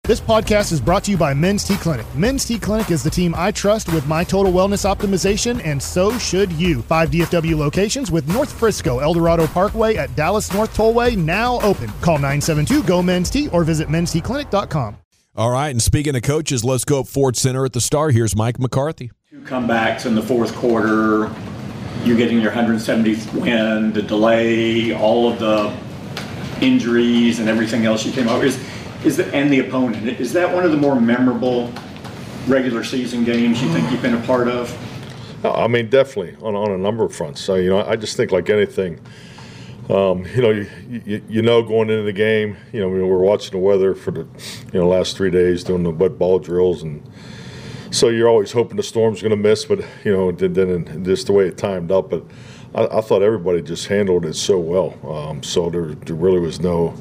This podcast is brought to you by Men's T Clinic. Men's T Clinic is the team I trust with my total wellness optimization, and so should you. 5 DFW locations with North Frisco, Eldorado Parkway at Dallas North Tollway now open. Call 972-GO-MEN'S-T or visit mensteclinic.com. All right, and speaking of coaches, let's go up Ford Center at the Star. Here's Mike McCarthy. 2 comebacks in the fourth quarter, you getting your 170th win, the delay, all of the injuries and everything else you came over and the opponent. Is that one of the more memorable regular season games you think you've been a part of? I mean, definitely on a number of fronts. So, I just think like anything, going into the game, we're watching the weather for the, last 3 days doing the wet ball drills. And so you're always hoping the storm's going to miss, but, then just the way it timed up. But I thought everybody just handled it so well. So there really was no,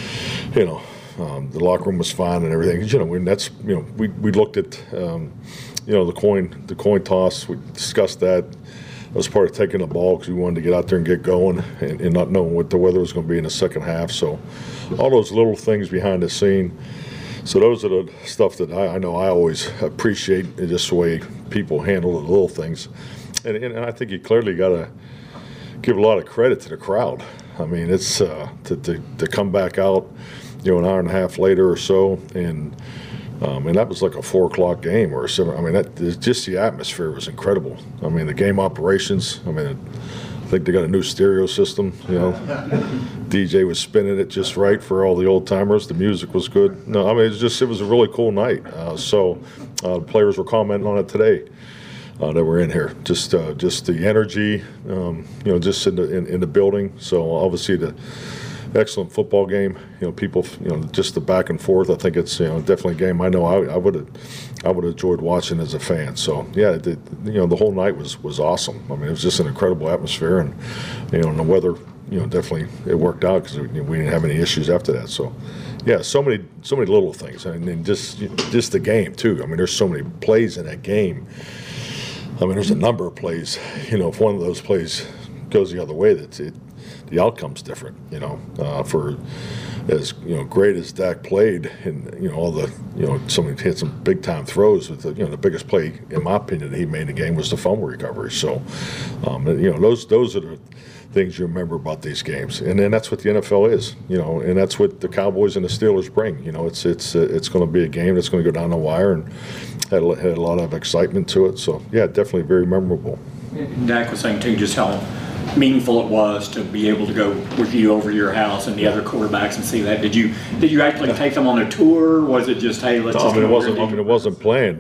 the locker room was fine and everything. We looked at, the coin toss. We discussed that. That was part of taking the ball because we wanted to get out there and get going and not knowing what the weather was going to be in the second half. So all those little things behind the scene. So those are the stuff that I know I always appreciate, just the way people handle the little things. And I think you clearly got to give a lot of credit to the crowd. I mean, it's to come back out, an hour and a half later or so, and that was like a 4 o'clock game or 7. I mean, just the atmosphere was incredible. I mean, the game operations. I mean, I think they got a new stereo system. DJ was spinning it just right for all the old timers. The music was good. No, I mean, it was a really cool night. The players were commenting on it today. That were in here, just the energy, just in the building. So obviously the excellent football game. People, just the back and forth. I think it's definitely a game I know I would have enjoyed watching as a fan. So yeah, the whole night was awesome. I mean, it was just an incredible atmosphere, and and the weather, definitely it worked out because we didn't have any issues after that. So yeah, so many little things, and just the game too. I mean, there's so many plays in that game. I mean, there's a number of plays. If one of those plays goes the other way, the outcome's different. For as great as Dak played, and all the somebody hit some big time throws. With the biggest play, in my opinion, that he made in the game was the fumble recovery. So, those are the things you remember about these games, and then that's what the NFL is. And that's what the Cowboys and the Steelers bring. It's going to be a game that's going to go down the wire, and had a lot of excitement to it. So yeah, definitely very memorable. Dak was saying too just how meaningful it was to be able to go with you over to your house and the other quarterbacks and see that. Did you actually take them on a tour? Was it just, hey, let's just it wasn't planned.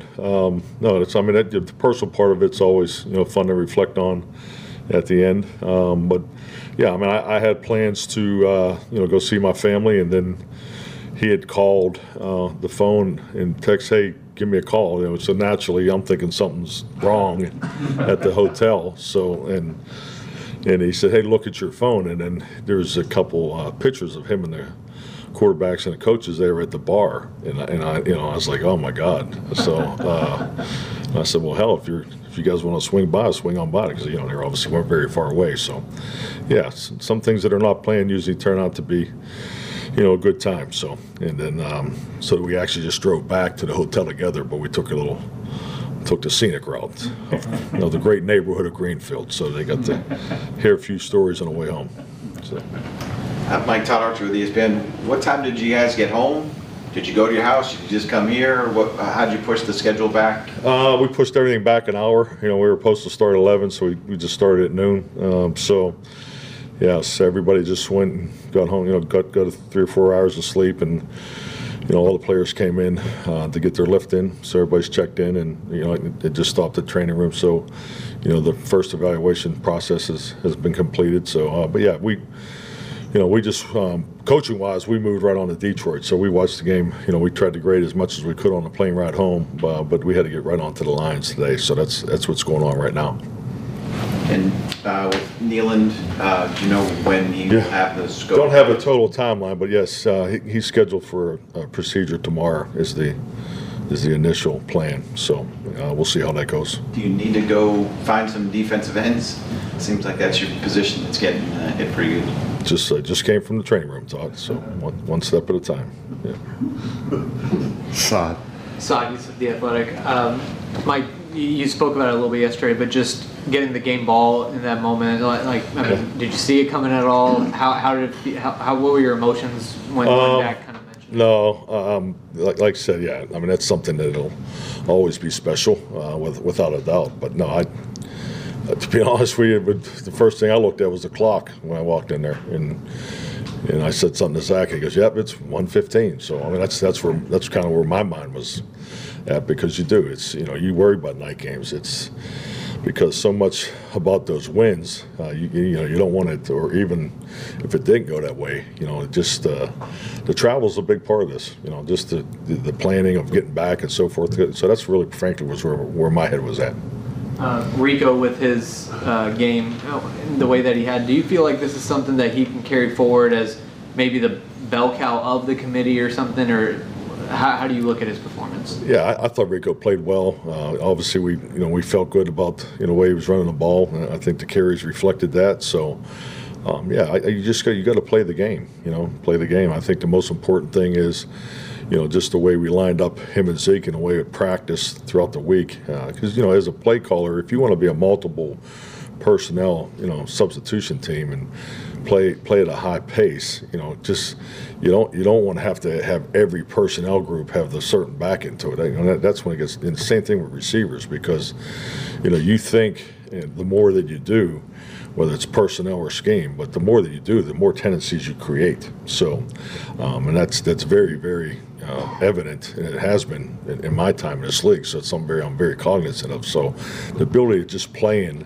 The personal part of it's always fun to reflect on at the end. But yeah, I mean, I had plans to go see my family, and then he had called the phone and text, hey, give me a call. So naturally I'm thinking something's wrong at the hotel. So and he said, hey, look at your phone. And then there's a couple pictures of him and the quarterbacks and the coaches there at the bar. And I was like, oh my God. So I said, well, hell, if you guys want to swing by, swing on by, because they're obviously weren't very far away. So yeah, some things that are not planned usually turn out to be a good time. So, and then so we actually just drove back to the hotel together, but we took the scenic route of the great neighborhood of Greenfield. So they got to hear a few stories on the way home. So. Mike, Todd Archer with ESPN. What time did you guys get home? Did you go to your house? Did you just come here? How did you push the schedule back? We pushed everything back an hour. We were supposed to start at 11, so we just started at noon. Yes, everybody just went and got home, got 3 or 4 hours of sleep, and, all the players came in to get their lift in, so everybody's checked in, and, it just stopped at the training room. So, the first evaluation process has been completed. So, but yeah, we just, coaching-wise, we moved right on to Detroit. So we watched the game. We tried to grade as much as we could on the plane ride home, but we had to get right onto the Lions today. So that's what's going on right now. And with Neyland, do you know when he will have the scope? Don't have a total timeline, but yes, he's scheduled for a procedure tomorrow is the initial plan. So we'll see how that goes. Do you need to go find some defensive ends? It seems like that's your position that's getting hit pretty good. Just came from the training room, Todd. So one step at a time. Yeah. Saad, The Athletic. Mike, you spoke about it a little bit yesterday, but just getting the game ball in that moment, did you see it coming at all? What were your emotions when Dak kind of mentioned it? No, like I said, yeah. I mean, that's something that'll always be special, without a doubt. But no, to be honest with you, the first thing I looked at was the clock when I walked in there, and I said something to Zach. He goes, "Yep, it's 1:15." So I mean, that's kind of where my mind was at, because it's you worry about night games. It's because so much about those wins, you don't want it, or even if it didn't go that way, just the travel's a big part of this. Just the planning of getting back and so forth. So that's really, frankly, was where my head was at. Rico with his game, the way that he had, do you feel like this is something that he can carry forward as maybe the bell cow of the committee or something, or how do you look at his performance? Yeah, I thought Rico played well. Obviously, we felt good about the way he was running the ball. I think the carries reflected that. So, you got to play the game. Play the game. I think the most important thing is, just the way we lined up him and Zeke and the way it practiced throughout the week. Because as a play caller, if you want to be a multiple personnel, substitution team and play at a high pace, you don't want to have every personnel group have the certain back into it. That's when it gets. And the same thing with receivers, because you think the more that you do, whether it's personnel or scheme, but the more that you do, the more tendencies you create. So, and that's very, very evident, and it has been in my time in this league. So it's something I'm very cognizant of. So the ability of just playing,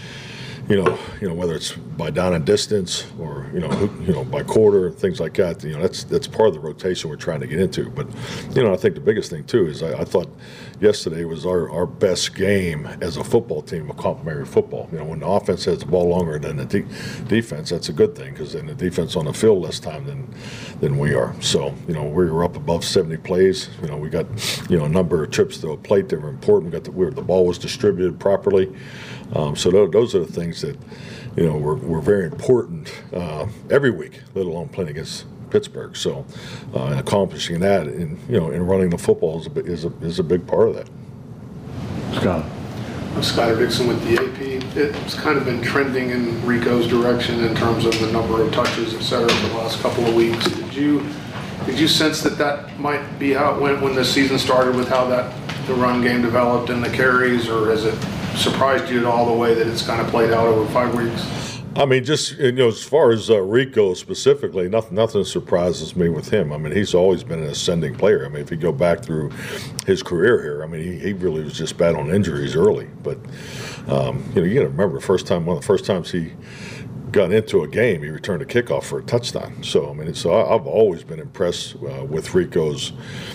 whether it's by down and distance or by quarter, things like that. That's part of the rotation we're trying to get into. But I think the biggest thing too is I thought yesterday was our best game as a football team of complementary football. When the offense has the ball longer than the defense, that's a good thing, because then the defense on the field less time than we are. So we were up above 70 plays. We got a number of trips to a plate that were important. The ball was distributed properly. So those are the things that were very important every week, let alone playing against Pittsburgh. So accomplishing that in running the football is a big part of that. Scott. I'm Skyler Dixon with the AP. It's kind of been trending in Rico's direction in terms of the number of touches, et cetera, for the last couple of weeks. Did you sense that might be how it went when the season started, with how the run game developed and the carries, or has it surprised you at all the way that it's kind of played out over 5 weeks? I mean, just as far as Rico specifically, nothing surprises me with him. I mean, he's always been an ascending player. I mean, if you go back through his career here, I mean, he really was just battling injuries early. But you got to remember one of the first times he got into a game, he returned a kickoff for a touchdown. So I mean, I've always been impressed with Rico's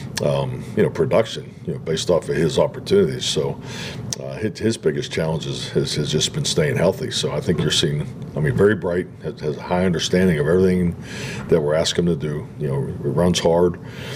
production, based off of his opportunities. So his biggest challenge has just been staying healthy. So I think you're seeing, very bright, has a high understanding of everything that we're asking him to do. It runs hard.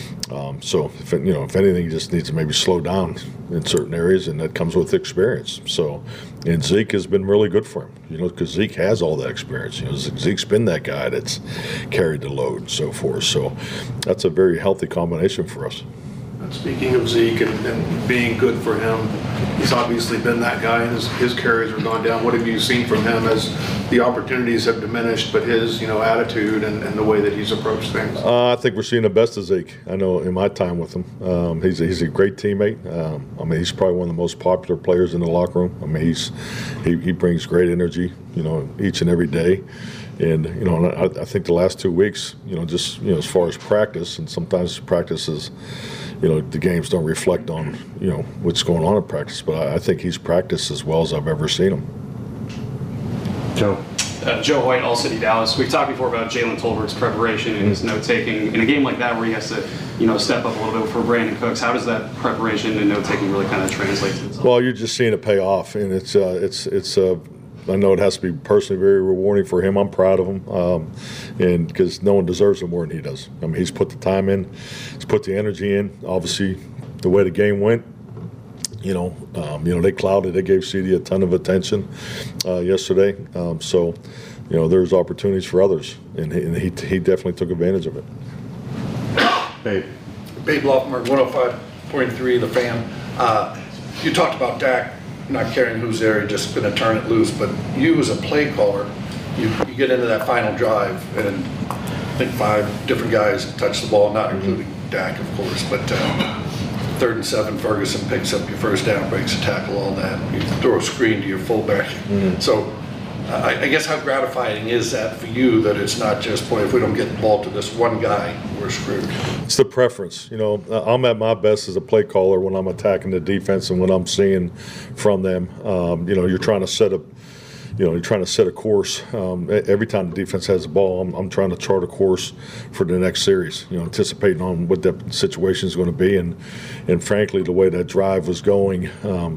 So if anything, he just needs to maybe slow down in certain areas, and that comes with experience. So, and Zeke has been really good for him, because Zeke has all that experience. Zeke's been that guy that's carried the load and so forth. So that's a very healthy combination for us. Speaking of Zeke and being good for him, he's obviously been that guy, and his carries have gone down. What have you seen from him as the opportunities have diminished, but his attitude and the way that he's approached things? I think we're seeing the best of Zeke. I know in my time with him, he's a great teammate. He's probably one of the most popular players in the locker room. He brings great energy, each and every day. And I think the last 2 weeks, as far as practice, and sometimes practice is, the games don't reflect on what's going on in practice. But I think he's practiced as well as I've ever seen him. Joe. Joe Hoyt, All City Dallas. We've talked before about Jalen Tolbert's preparation and his note-taking. In a game like that where he has to, step up a little bit for Brandon Cooks, how does that preparation and note-taking really kind of translate to itself? Well, you're just seeing it pay off, and it's I know it has to be personally very rewarding for him. I'm proud of him, and because no one deserves it more than he does. He's put the time in, he's put the energy in. Obviously, the way the game went, they clouded. They gave CD a ton of attention yesterday. So, there's opportunities for others, and he definitely took advantage of it. Hey. Babe Loffenberg, 105.3, The Fan. You talked about Dak not caring who's there, you're just going to turn it loose. But you as a play caller, you get into that final drive, and I think 5 different guys touch the ball, not including Dak, of course. But 3rd and 7, Ferguson picks up your first down, breaks a tackle, all that. You throw a screen to your fullback. So I guess how gratifying is that for you, that it's not just, boy, if we don't get the ball to this one guy, we're screwed? It's the preference. You know, I'm at my best as a play caller when I'm attacking the defense and when I'm seeing from them. You know, you're trying to set a course. Every time the defense has the ball, I'm trying to chart a course for the next series, you know, anticipating on what that situation is going to be. And frankly, the way that drive was going,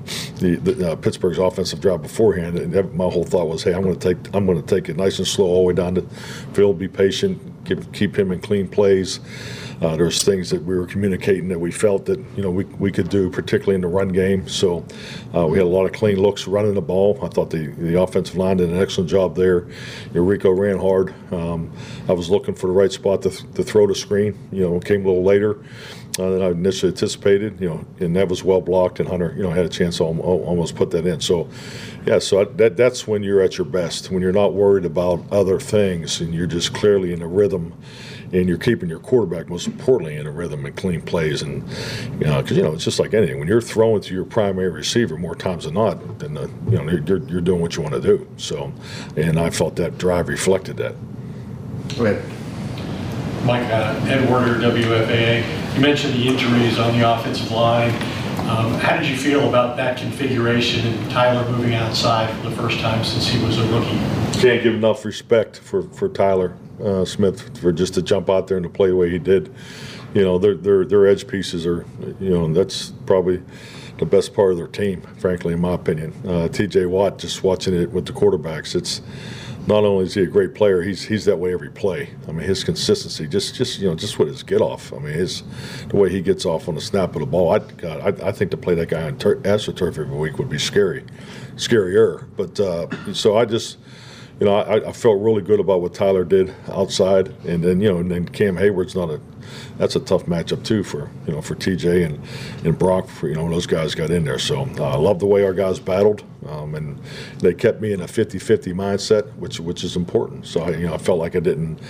the Pittsburgh's offensive drive beforehand, and my whole thought was, hey, I'm going to take it nice and slow all the way down the field, be patient, keep him in clean plays. There's things that we were communicating that we felt that, you know, we could do, particularly in the run game. So we had a lot of clean looks running the ball. I thought the offensive line did an excellent job there. Rico ran hard. I was looking for the right spot to throw the screen. You know, it came a little later than I initially anticipated. You know, and that was well blocked, and Hunter, you know, had a chance to almost put that in. So, yeah, so that's when you're at your best, when you're not worried about other things and you're just clearly in a rhythm. And you're keeping your quarterback, most importantly, in a rhythm and clean plays. And, you know, because, you know, it's just like anything. When you're throwing to your primary receiver more times than not, then, you know, you're doing what you want to do. So, and I felt that drive reflected that. Go ahead. Mike, Ed Werder, WFAA. You mentioned the injuries on the offensive line. How did you feel about that configuration and Tyler moving outside for the first time since he was a rookie? Can't give enough respect for Tyler Smith for just to jump out there and to play the way he did. You know, their edge pieces are, you know, that's probably the best part of their team, frankly, in my opinion. T.J. Watt, just watching it with the quarterbacks, it's not only is he a great player, he's that way every play. I mean, his consistency, just with his get off. I mean, the way he gets off on the snap of the ball. I think to play that guy on AstroTurf every week would be scarier. But so I just. You know, I felt really good about what Tyler did outside, and then, you know, and then Cam Hayward's that's a tough matchup too for TJ and Brock, for, you know, when those guys got in there. So I love the way our guys battled, and they kept me in a 50-50 mindset, which is important. So I felt like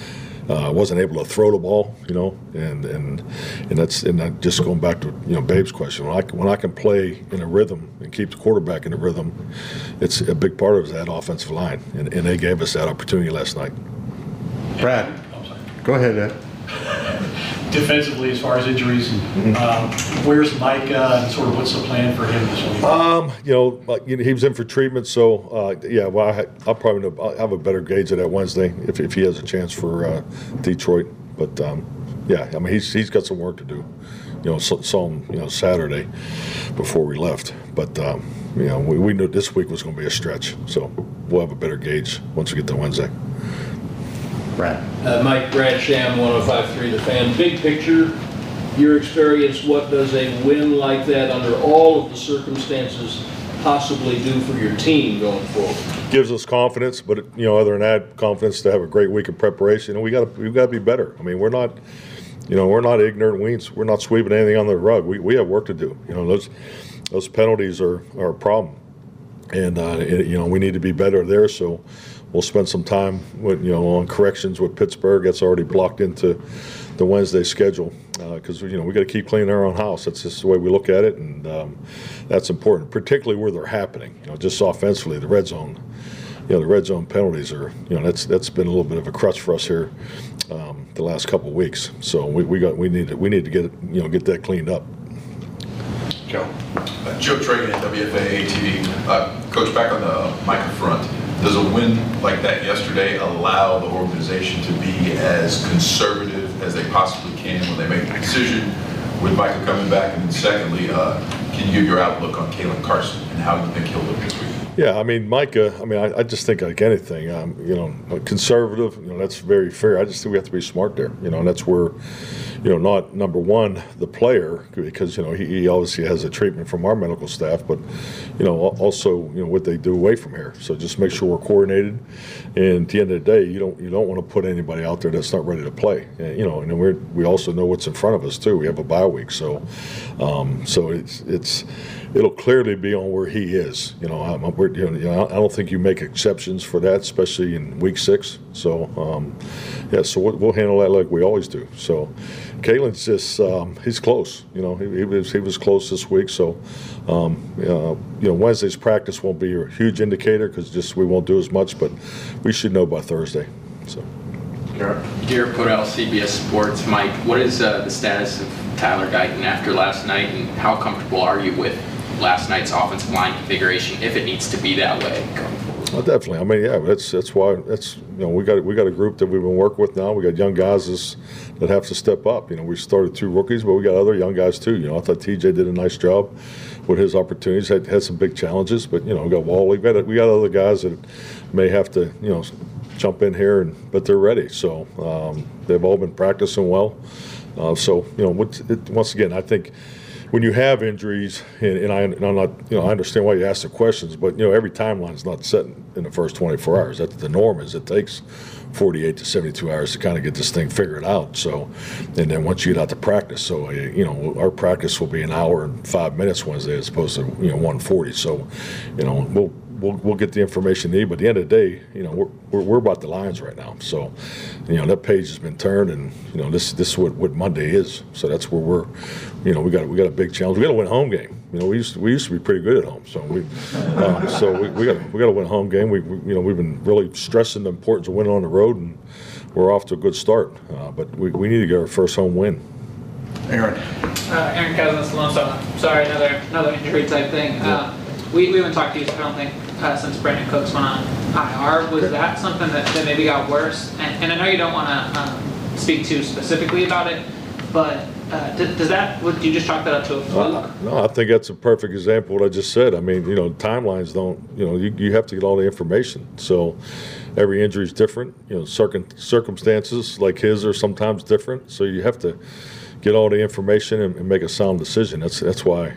I wasn't able to throw the ball, you know, and that just going back to, you know, Babe's question. When I can play in a rhythm and keep the quarterback in a rhythm, it's a big part of it is that offensive line, and they gave us that opportunity last night. Brad, go ahead, Ed. Defensively, as far as injuries, where's Micah and sort of what's the plan for him this week? You know, he was in for treatment, so yeah. Well, I'll probably have a better gauge of that Wednesday if he has a chance for Detroit. But yeah, I mean, he's got some work to do. You know, saw him, you know, Saturday before we left. But you know, we knew this week was going to be a stretch, so we'll have a better gauge once we get to Wednesday. Mike, Brad Sham, 105.3 The Fan. Big picture, your experience, what does a win like that under all of the circumstances possibly do for your team going forward? Gives us confidence, but, you know, other than that, confidence to have a great week of preparation. And we've got to be better. I mean, we're not ignorant weens. We're not sweeping anything on the rug. We have work to do. You know, those penalties are a problem, and you know, we need to be better there. So we'll spend some time with, you know, on corrections with Pittsburgh. That's already blocked into the Wednesday schedule, because you know, we got to keep cleaning our own house. That's just the way we look at it, and that's important, particularly where they're happening. You know, just offensively, the red zone. You know, the red zone penalties are, you know, that's been a little bit of a crutch for us here the last couple of weeks. So we need to get that cleaned up. Joe. Joe Tragan at WFAA TV. Coach, back on the Micah front, does a win like that yesterday allow the organization to be as conservative as they possibly can when they make the decision with Micah coming back? And then secondly, can you give your outlook on Kalen Carson and how you think he'll look this week? Yeah, I mean, Micah, I just think like anything, you know, conservative, you know, that's very fair. I just think we have to be smart there, you know, and that's where, not number one, the player, because, he obviously has a treatment from our medical staff, but, also, what they do away from here. So just make sure we're coordinated. And at the end of the day, you don't want to put anybody out there that's not ready to play. And we also know what's in front of us too. We have a bye week, so it'll clearly be on where he is. I don't think you make exceptions for that, especially in week 6. So so we'll handle that like we always do. So Kalen's just he's close. He was close this week. So Wednesday's practice won't be a huge indicator because we won't do as much, but we should know by Thursday. So. Garrett Podell, CBS Sports. Mike, what is the status of Tyler Guyton after last night, and how comfortable are you with last night's offensive line configuration if it needs to be that way going forward? Well, definitely. I mean, yeah, that's why we got a group that we've been working with now. We got young guys that have to step up. We started 2 rookies, but we got other young guys too. I thought TJ did a nice job with his opportunities. Had some big challenges, but we got Wally. We got other guys that may have to jump in here, but they're ready. So they've all been practicing well. Once again, I think when you have injuries, and I'm not, I understand why you ask the questions, but every timeline is not set in the first 24 hours. That's the norm. Is it takes 48 to 72 hours to kind of get this thing figured out. So, and then once you get out to practice, so our practice will be an hour and 5 minutes Wednesday as opposed to 1:40. So, We'll get the information they need, but at the end of the day, we're about the Lions right now. So, that page has been turned, and this is what Monday is. So that's where we're, we got a big challenge. We got to win a home game. We used to be pretty good at home. So we got to win a home game. We've been really stressing the importance of winning on the road, and we're off to a good start. But we need to get our first home win. Aaron. Aaron Cousins, Lone Star. Sorry, another injury type thing. Yeah. We haven't talked to you, I don't think, since Brandon Cooks went on IR. Was that something that maybe got worse? And I know you don't want to speak too specifically about it, but do you just chalk that up to a fluke? No, I think that's a perfect example of what I just said. I mean, timelines don't, you have to get all the information. So every injury is different. Circumstances like his are sometimes different. So you have to get all the information and make a sound decision. That's why,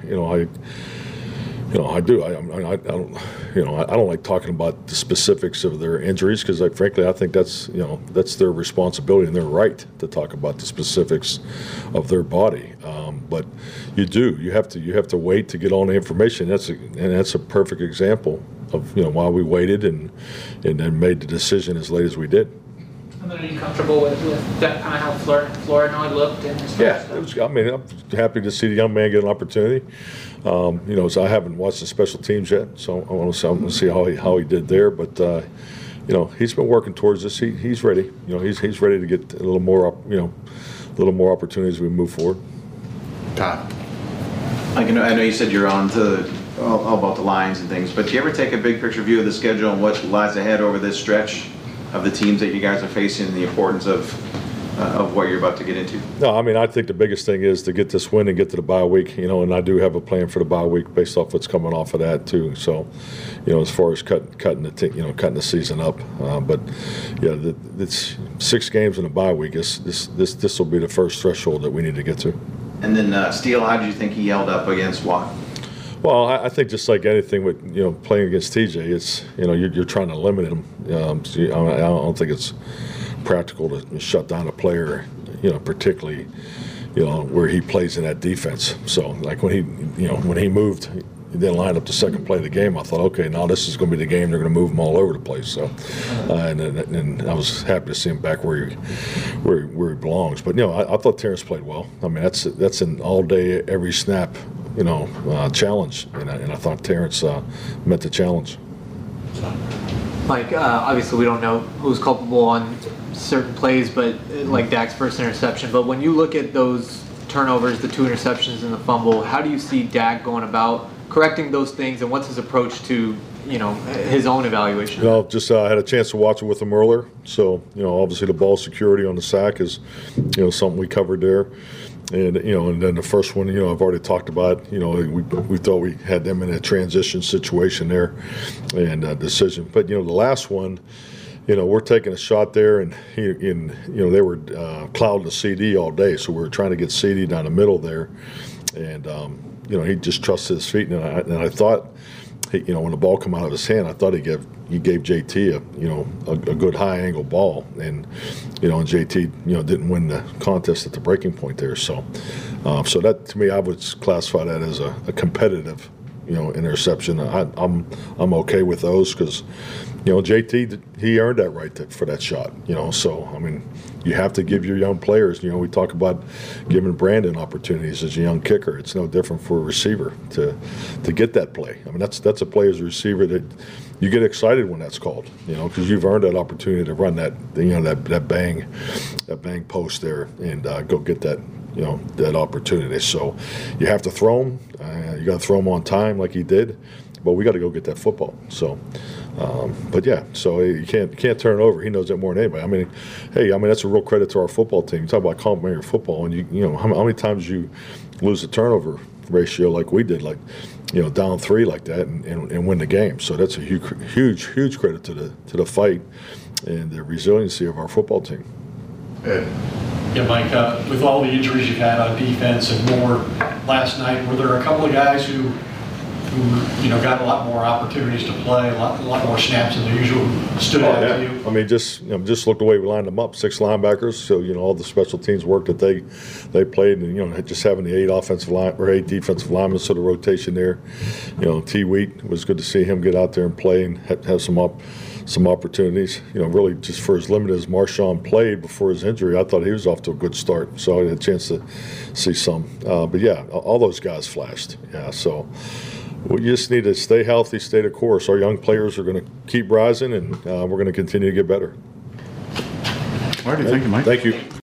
I do. I don't like talking about the specifics of their injuries because, frankly, I think that's their responsibility and their right to talk about the specifics of their body. But you have to wait to get all the information. That's a perfect example of why we waited and then made the decision as late as we did. And then are you comfortable with that kind of how Flournoy looked in his first I'm happy to see the young man get an opportunity. So I haven't watched the special teams yet, so I want to see how he did there. But he's been working towards this. He's ready. He's ready to get a little more opportunities as we move forward. Todd. I know you said you're on to all about the Lions and things, but do you ever take a big picture view of the schedule and what lies ahead over this stretch of the teams that you guys are facing and the importance of what you're about to get into? No, I think the biggest thing is to get this win and get to the bye week, and I do have a plan for the bye week based off what's coming off of that too. So, as far as cutting the season up, but yeah, it's 6 games in a bye week. This will be the first threshold that we need to get to. And then Steele, how did you think he held up against Watt? Well, I think just like anything with playing against TJ, it's you're trying to limit him. I don't think it's practical to shut down a player, particularly where he plays in that defense. So like when he moved, he didn't line up the second play of the game. I thought, okay, now this is going to be the game. They're going to move him all over the place. So, and I was happy to see him back where he belongs. But I thought Terrence played well. That's an all day, every snap. Challenge, and I thought Terrence met the challenge. Mike, obviously we don't know who's culpable on certain plays, but like Dak's first interception. But when you look at those turnovers, the 2 interceptions and the fumble, how do you see Dak going about correcting those things, and what's his approach to his own evaluation? Just I had a chance to watch it with him earlier. So obviously the ball security on the sack is something we covered there. And and then the first one, I've already talked about. We thought we had them in a transition situation there, and decision. But the last one, we're taking a shot there, and they were clouding the CD all day, so we were trying to get CD down the middle there, and he just trusted his feet, and I thought, when the ball came out of his hand, I thought he gave JT a good high angle ball, and and JT didn't win the contest at the breaking point there, so that to me I would classify that as a competitive interception. I'm okay with those because JT, he earned that right for that shot. So I mean, you have to give your young players. We talk about giving Brandon opportunities as a young kicker. It's no different for a receiver to get that play. I mean, that's a play as a receiver that you get excited when that's called. Because you've earned that opportunity to run that that bang post there and go get that that opportunity. So you have to throw them. You got to throw them on time like he did, but we got to go get that football. So. But yeah, so you can't turn it over. He knows that more than anybody. I mean, that's a real credit to our football team. You talk about complimentary football, and how many times you lose the turnover ratio like we did, like down 3 like that, and win the game. So that's a huge credit to the fight and the resiliency of our football team. Yeah, Mike, with all the injuries you've had on defense and more last night, were there a couple of guys who got a lot more opportunities to play, a lot more snaps than the usual, stood out to you? I mean, just look the way we lined them up, 6 linebackers. So all the special teams work that they played, and just having the 8 defensive linemen, so the rotation there. T. Wheat, was good to see him get out there and play and have some opportunities. Really just for as limited as Marshawn played before his injury, I thought he was off to a good start. So I had a chance to see some. But yeah, all those guys flashed. Yeah, so. We just need to stay healthy, stay the course. Our young players are going to keep rising, and we're going to continue to get better. All right, thank you, Mike. Thank you.